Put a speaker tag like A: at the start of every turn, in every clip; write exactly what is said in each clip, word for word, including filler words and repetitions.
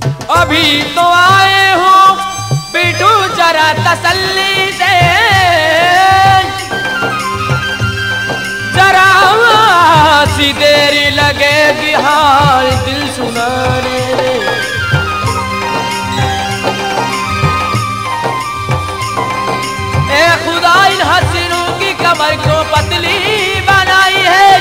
A: अभी तो आए हो बिटू जरा तसल्ली से, जरा सी देरी लगेगी हाल दिल सुनाने। ए खुदा इन हसीनों की कमर को पतली बनाई है,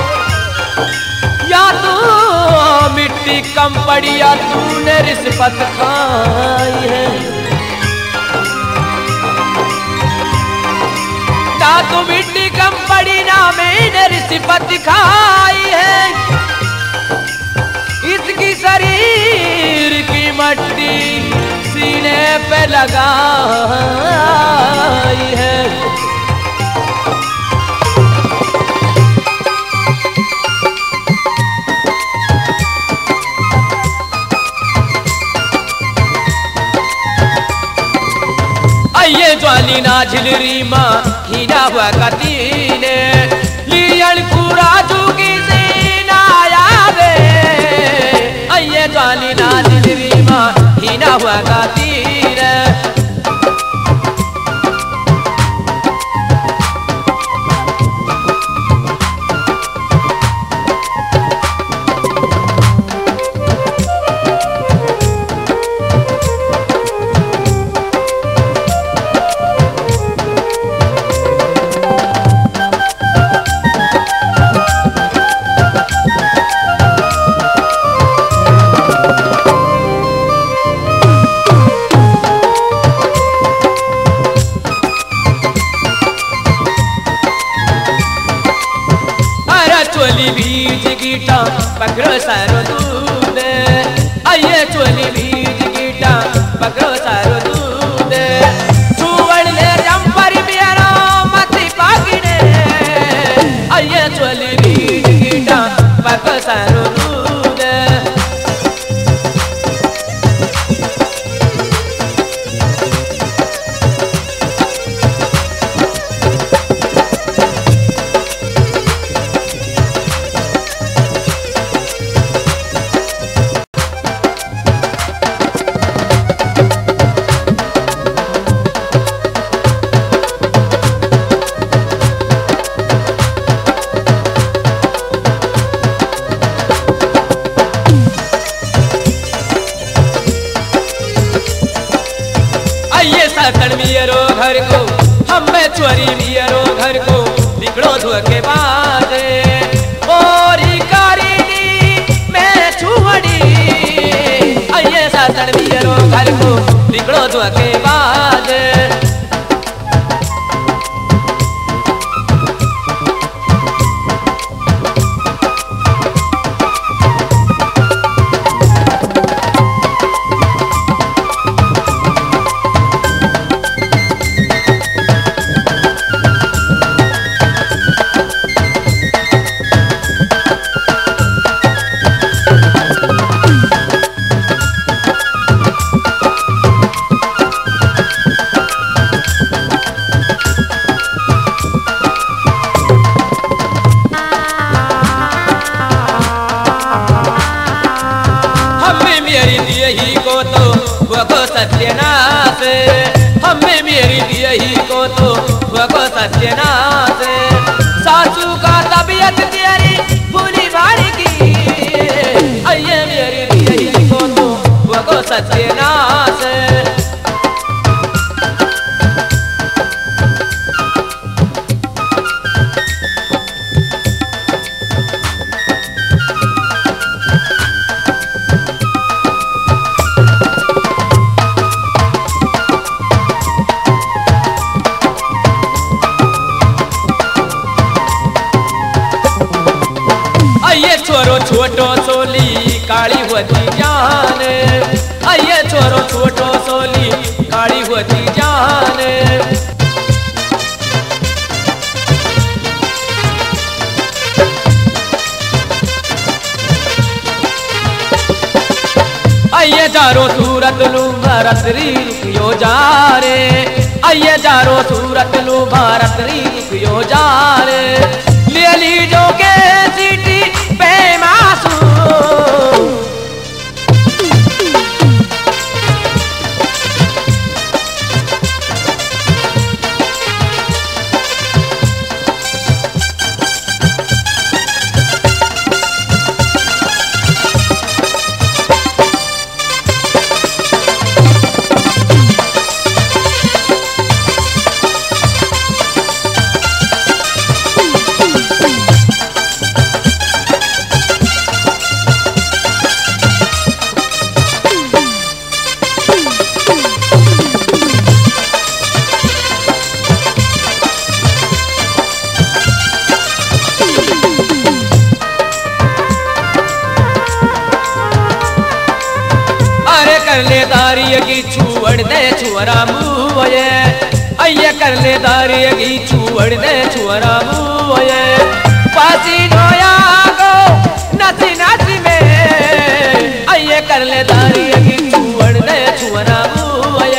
A: या तो मिट्टी कम पड़ी या तूने रिश्वत खाई है। ना तो मिट्टी कम पड़ी ना मैंने रिश्वत खाई है, इसकी शरीर की मट्टी सीने पे लगाई है। ये ज्वाली ना झिलरी माँ हीरा हुआ कतीने लियल पूरा जुगी सीना यावे। ये ज्वाली ना झिलरी माँ हीरा हुआ कतीने, चोली बीज गीटा पकड़ो सारो दूध। आइए चोली बीज गीटा पकड़ो सारो दूध। छुवड़ ले जंपर मेरा मती पागने। आइए चोली बीज गीटा पकड़ो सारो दूध। मियरो घर को हमें चोरी मियरो घर को बिगड़ो धोखे बाजे और कारी मैं छुवड़ी। आइए सातन मियरो घर को बिगड़ो धोखे बाजे। सत्यनाश हमें मेरी यही को तो वो सत्यनाश। सासू का तबीयत तेरी भूली भारी की। आइए मेरी यही को तो वो सत्यनाश। छोरो छोटो सोली काली होती जान। आइए छोरो छोटो सोली काली होती जान। आइए जारो सूरत लू भारत री यो जा रे। आइए जारो सूरत लू भारत री यो जा रे। ले लीजो के सीटी पे मासूम कर ले दारी की छुअड़ दे छुअरा मुए अये कर ले दारी की छुअड़ दे छुअरा मुए पासी नोया गो नसी नसी में अये कर ले दारी की छुअड़ दे छुअरा मुए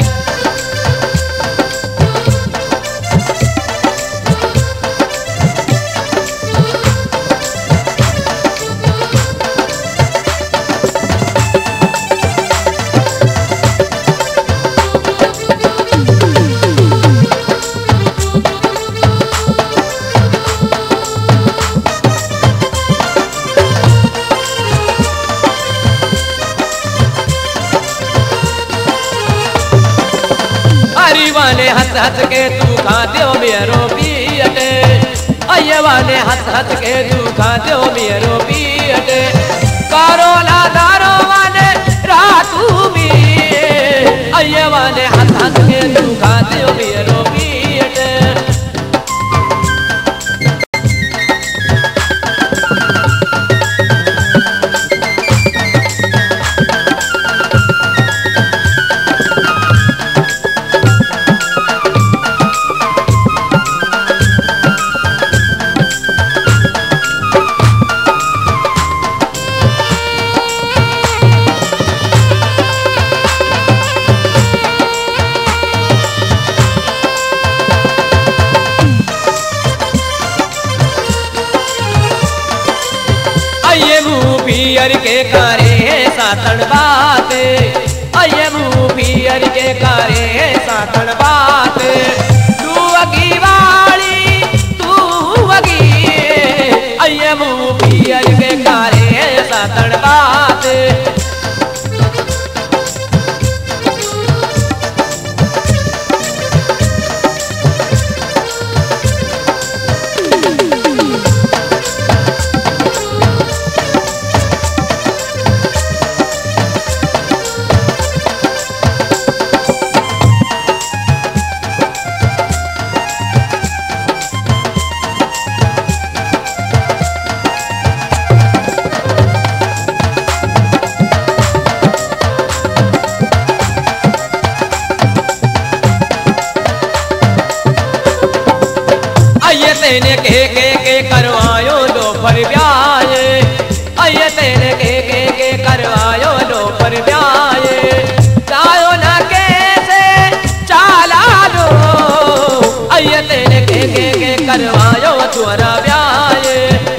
A: वाले हंस हंस के तू खा दो मेरो पियटे अये वाले हंस हंस के तू खा दो मेरो पियटे कारो ला दारो वाले रातू भी अये वाले हंस हंस के तू खा दो मेरो पियटे पियर के कारे सातन बाते अये मुँह पियर के कारे सातन बाते तू अगी वाली तू अगी अये मुँह पियर के कारे सातन बाते तेने के के के करवायो लो पर ब्याए अये तेने के के के करवायो लो पर ब्याए जायो ना कैसे चाला लो अये तेने के के के करवायो तुअरा ब्याए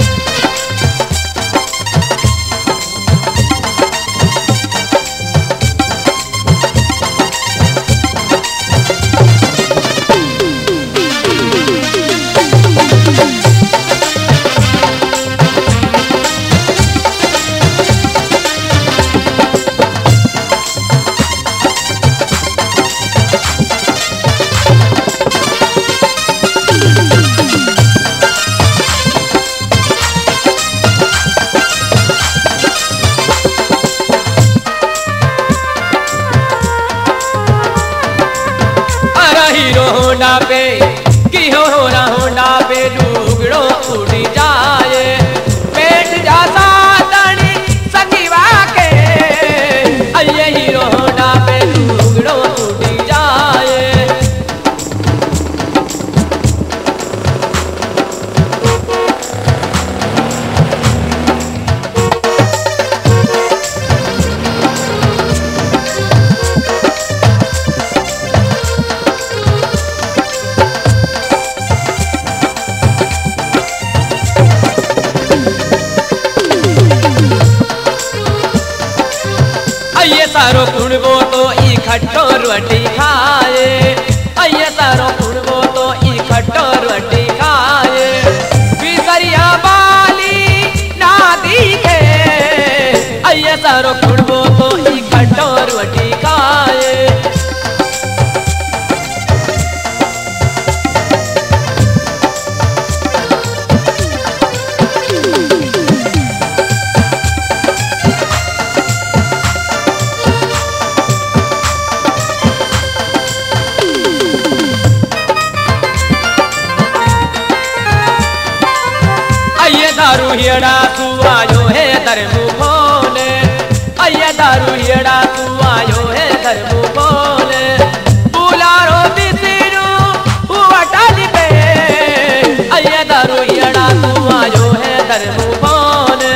A: होंडा पे की हो होना होंडा पे लुगड़ो उड़ी जाए पेट जाता तनी संगीवा के अये हीरो होंडा पे लुगड़ो उड़ी जाए तारो कुणबो तो ई खट्टो रोटी खाए अये तारो कुणबो तो ई खट्टो रोटी खाए बिसरिया बाली ना दिखे अये तारो कुणबो तो ई खट्टो रोटी खाए दारू हियड़ा तू आयो है दर मुखोने अये दारू रुहियड़ा तू आयो है धर्मो बोले बुलारो बिसिरू हुआ टाली पे अये रुहियड़ा तू आयो है धर्मो बोले।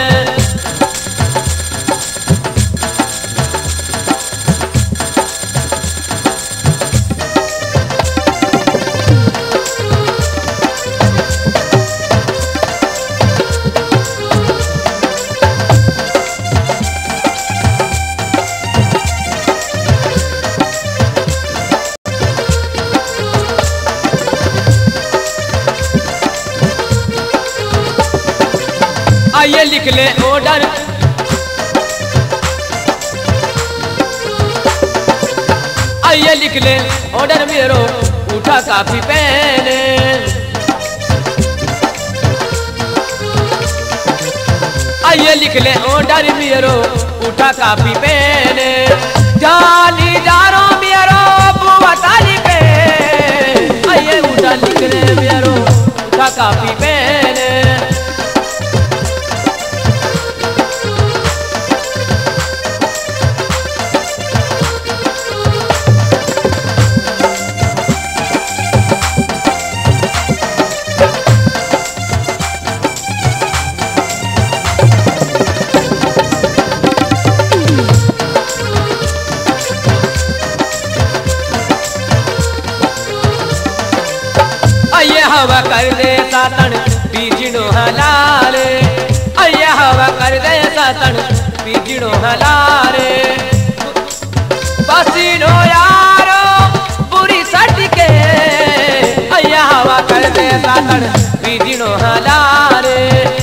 A: आइए लिख ले ऑर्डर आइए लिख ले ऑर्डर मेरो उठा काफी पहने आइए लिख ले ऑर्डर मेरो उठा काफी पहने जाली दारो मेरो बुआ ताली पे आइए उठा लिख ले मेरो उठा काफी पहने। अये हवा कर दे सातन बीजड़ो हलारे अये हवा कर दे सातन बीजड़ो हलारे पसीनो यारो बुरी सट के अये हवा कर दे सातन बीजड़ो हलारे।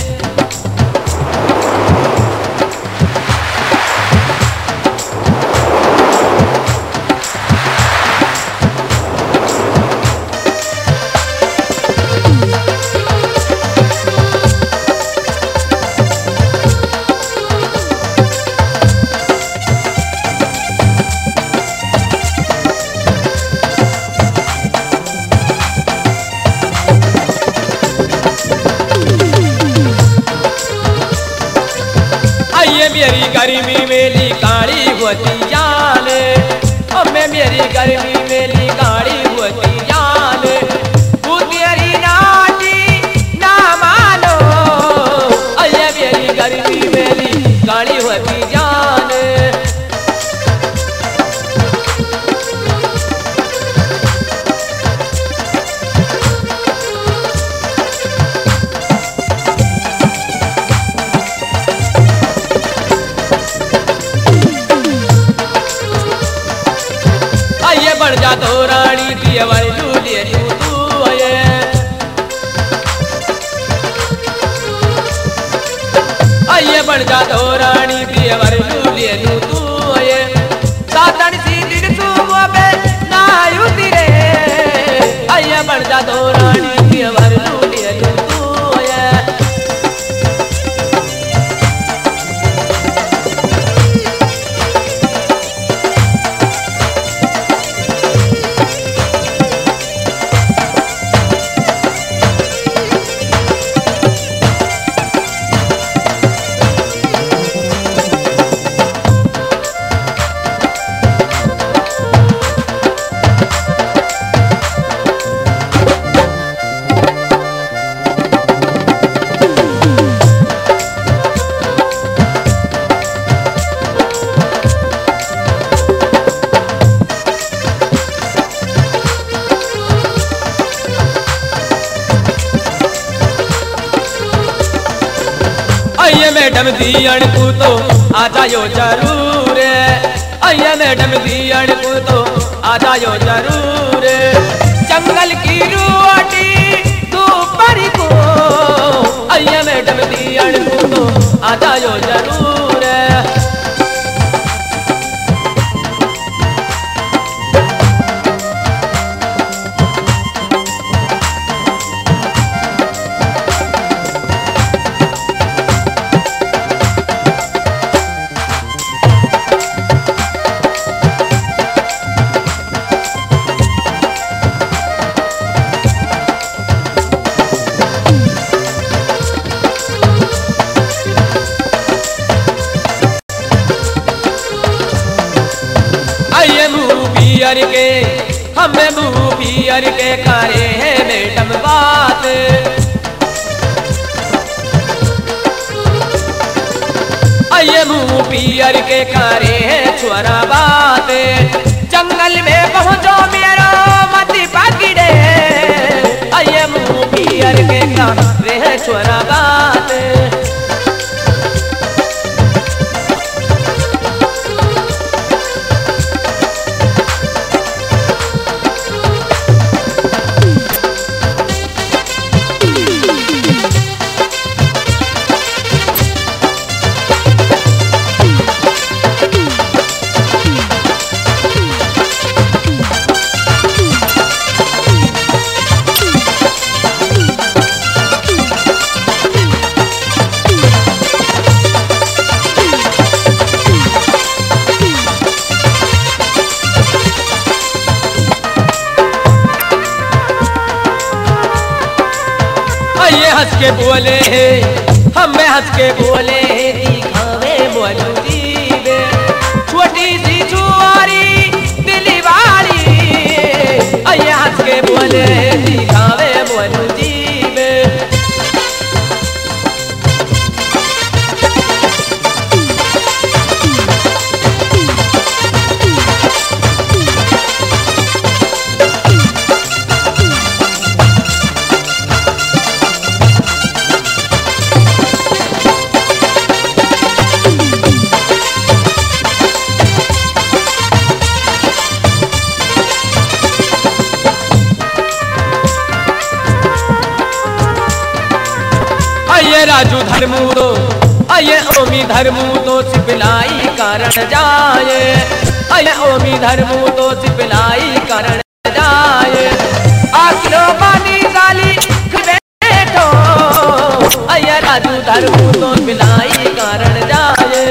A: ये मेरी गर्मी मेरी गाड़ी होती जाने और मैं मेरी गर्मी मेरी गाड़ी होती जाने तू तेरी नाटी ना मानो ये मेरी गर्मी मेरी गाड़ी होती जाने। आइए बढ़ जा तो रानी दियवर लूलिए तू तू आये आइए बढ़ जा तो रानी दियवर लूलिए तू तू आये सातन सी दिन सुबह पे ना युति रे आइए बढ़ जा तो रानी दियवर लूलिए तू तू आये। अये मैडम दियण को तो आ जायो जरूर अये मैडम दियण को तो आ जायो जरूर जंगल की रोटी दोपहर को अये मैडम दियण को तो आ जायो जरूर। पियर के हमें मुँह पियर के करे है मैडम बात। ये मुँह पियर के करे है छोरा बात। जंगल में पहुँचो मेरा मती पकड़े ये मुँह पियर के करे है छोरा बात। ये हंस के बोले हमें हंस के बोले दिखावे बोलू जीवे छोटी सी छुआरी दिली वाली। ये हंस के बोले दिखावे बोलू जीवे। ये राजू धर्मू तो ये ओमी धर्मू तो सिपलाई कारण जाए। ये ओमी धर्मू तो सिपलाई कारण जाए। आखिरो पानी गाली बैठो ये राजू धर्मू तो सिपलाई कारण जाए।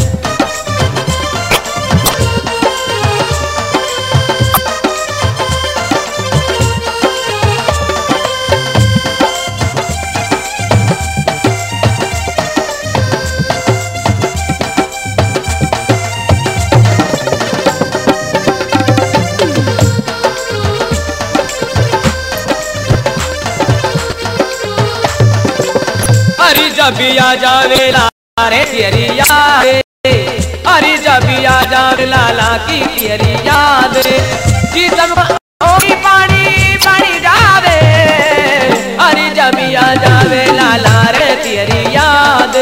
A: अरे जबिया जावे लारे तेरी याद। अरे जबिया जावे लाला की तेरी याद। जीतम होगी पानी पानी जावे। अरे जबिया जावे लाला रे तेरी याद।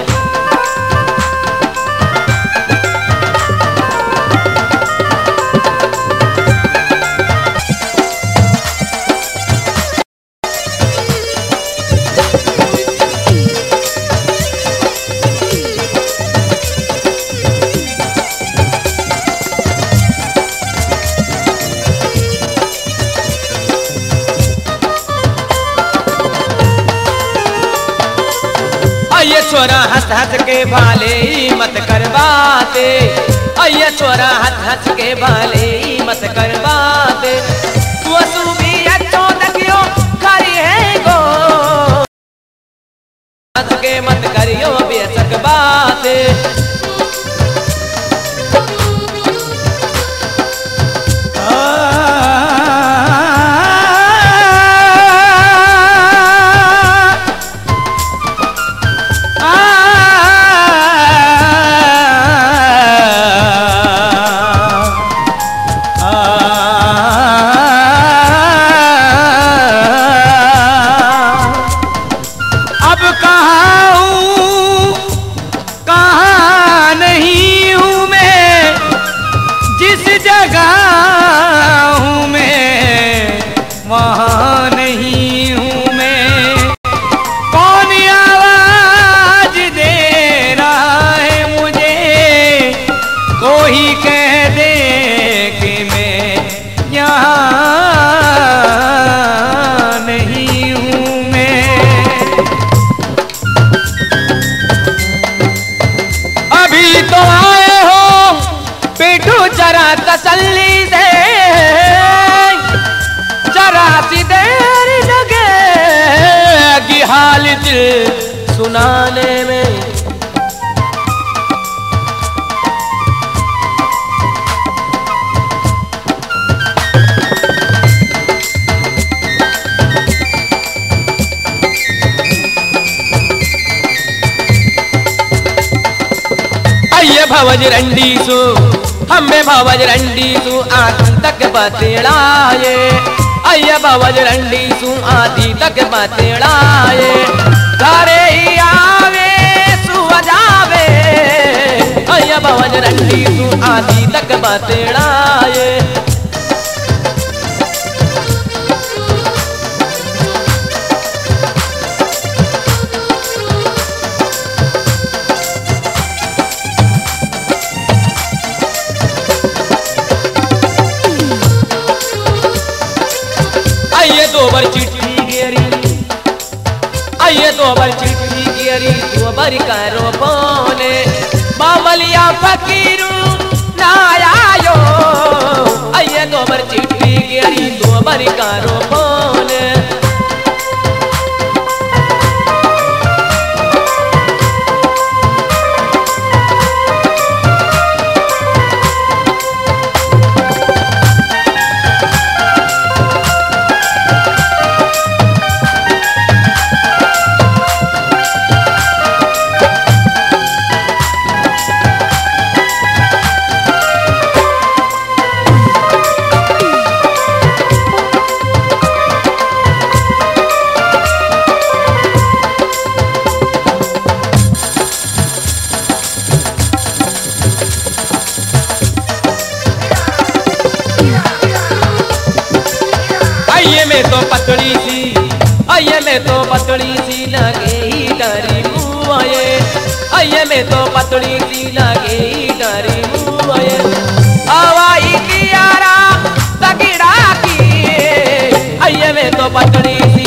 A: ये छोरा हंस हंस के भाले मत कर बाते। ये छोरा हंस हंस के भाले मत कर बाते। तू सुबी अच्छो तकियो खरी है गो हंस के मत करियो बेशक बाते। तसल्ली से जरा सी देर लगेगी हाल दिल सुनाने में। बाबज रंडी सु हमें बाबज रंडी सु आधी तक बतेड़ाए अये बाबज रंडी सु आधी तक बतेड़ाए घरे ही आवे सु जावे अये बाबज रंडी सु आधी तक बतेड़ाए दो बार चिट्ठी गेरी आइए दो बार चिट्ठी गेरी दो बार करो बोले बावलिया फकीरू ना आयो आइए दो बार चिट्ठी गेरी दो बार करो बोले आइए में तो पतली सी आइए में तो पतली सी लगे ही डरी मुआए आइए में तो पतली सी लगे ही डरी मुआए हवाई कियारा तगड़ा की आइए में तो पतली सी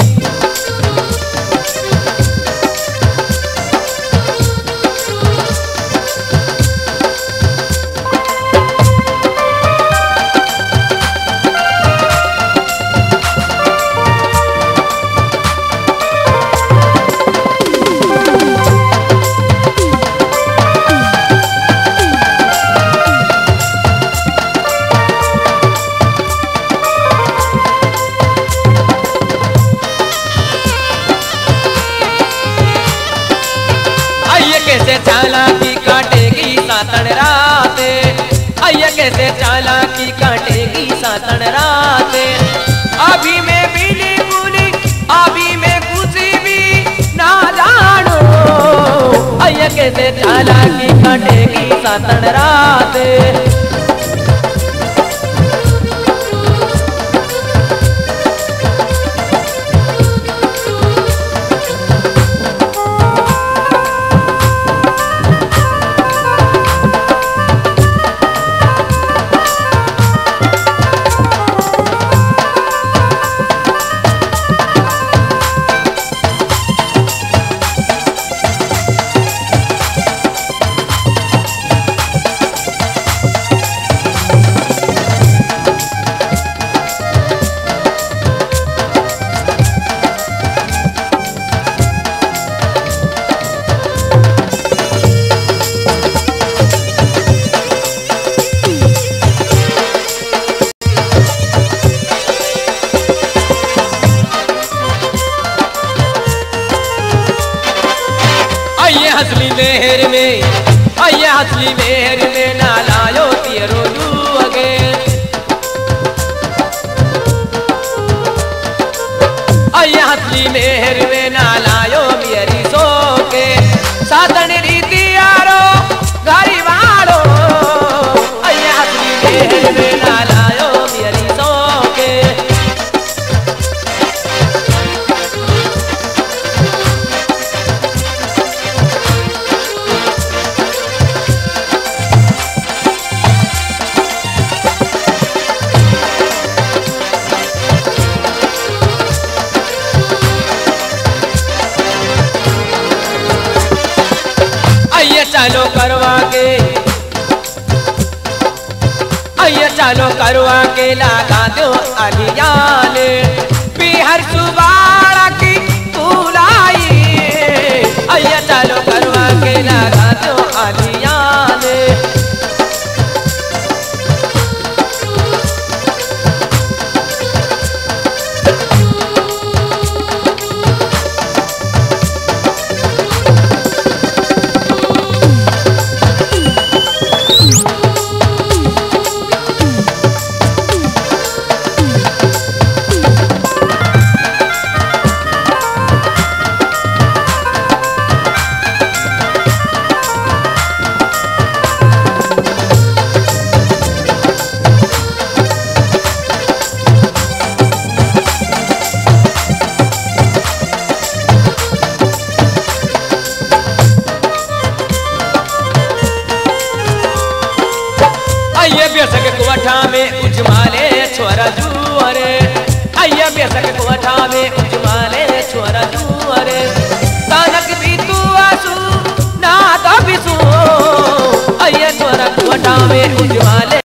A: कैसे चालाकी काटेगी सातन राते आइए कैसे चालाकी काटेगी सातन राते अभी मैं बिली बुली अभी मैं खुशी भी ना जानो आइए कैसे चालाकी काटेगी सातन राते हसली मेहर में आइए हसली मेहर में ना लायो तेरो दुआगे आइए हसली मेहर में ना लायो मेरी सो के साधन रीति यारो गाड़ी वालो आइए हसली मेहर में ना लायो मेरी सो के चालो करवा के आइए चालो करवा के लगा दो अलियाने बिहार सुबाड़ा की फूलाई आइए चालो करवा के लगा दो अलियाने कोठा में उजमाले छोरा जुअरे अय्या बेसक कोठा में उजमाले छोरा जुअरे तानक भी तू आसू ना तो बिसू अय्या छोरा कोठा में उजमाले